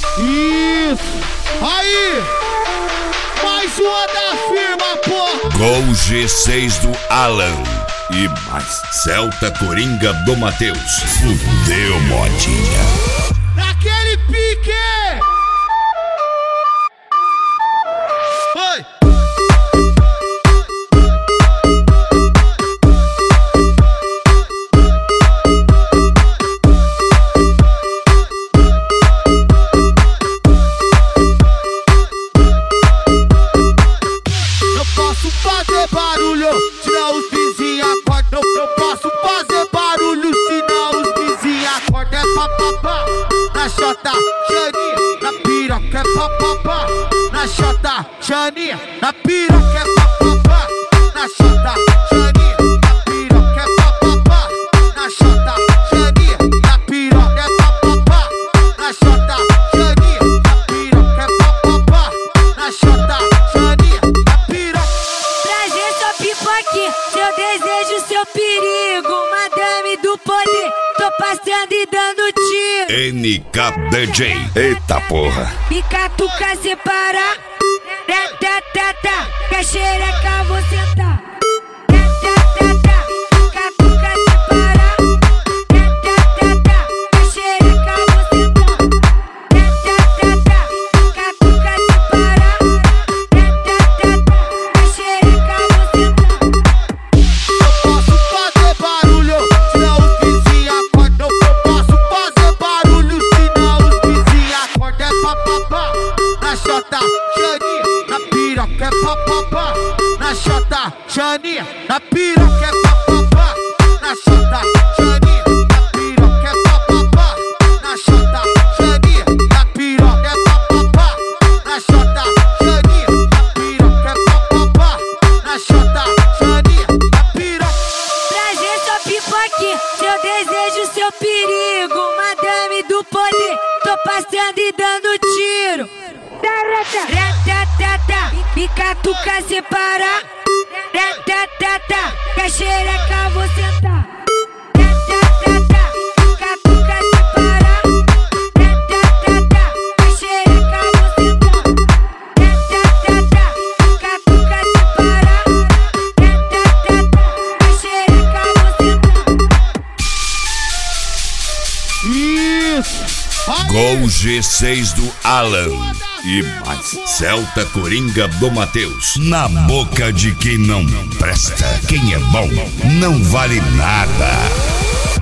Isso! Aí! Mais uma da firma, porra! Gol G6 do Alan e mais Celta Coringa do Matheus. Fudeu, modinha. Naquele pique! Oi! Fazer barulho, senão os vizinhos acordam. Não posso fazer barulho, senão os vizinhos acordam. É papapá, na chota, Xaninha, na piroca é papapá. Na chota, Xaninha, na piroca é papapá. Na chota, Xaninha, na piroca é papapá. Na chota, Xaninha, na piroca é papapá. Na chota, Xaninha, na piroca é papapá. Na chota, Xaninha, na piroca. Aqui, seu desejo, seu perigo, madame do poder, tô passando e dando tiro. NK DJ, eita porra. Me catuca, separa, quer xereca, vou sentar. Me catuca, separa, quer xereca, vou sentar. Me catuca, separa, quer xereca, vou sentar. Na chota, Xaninha, na piroca é papapá. Na chota, Xaninha, na piroca é papapá. Na chota, Xaninha, na piroca é papapá. Na chota, Xaninha, na piroca é papapá. Na chota, Xaninha, na piroca é papapá. Na chota, Xaninha, na piroca. Prazer, só pipoque, seu desejo, seu perigo, madame do poder, tô passando e dando tiro. Me catuca, separa, quer xereca, vou sentar. Me catuca, separa, quer xereca, vou sentar. Me catuca, separa, quer xereca, vou sentar. Isso! Gol G6 do Alan e mais Celta Coringa do Matheus. Na boca de quem não presta, quem é bom não vale nada.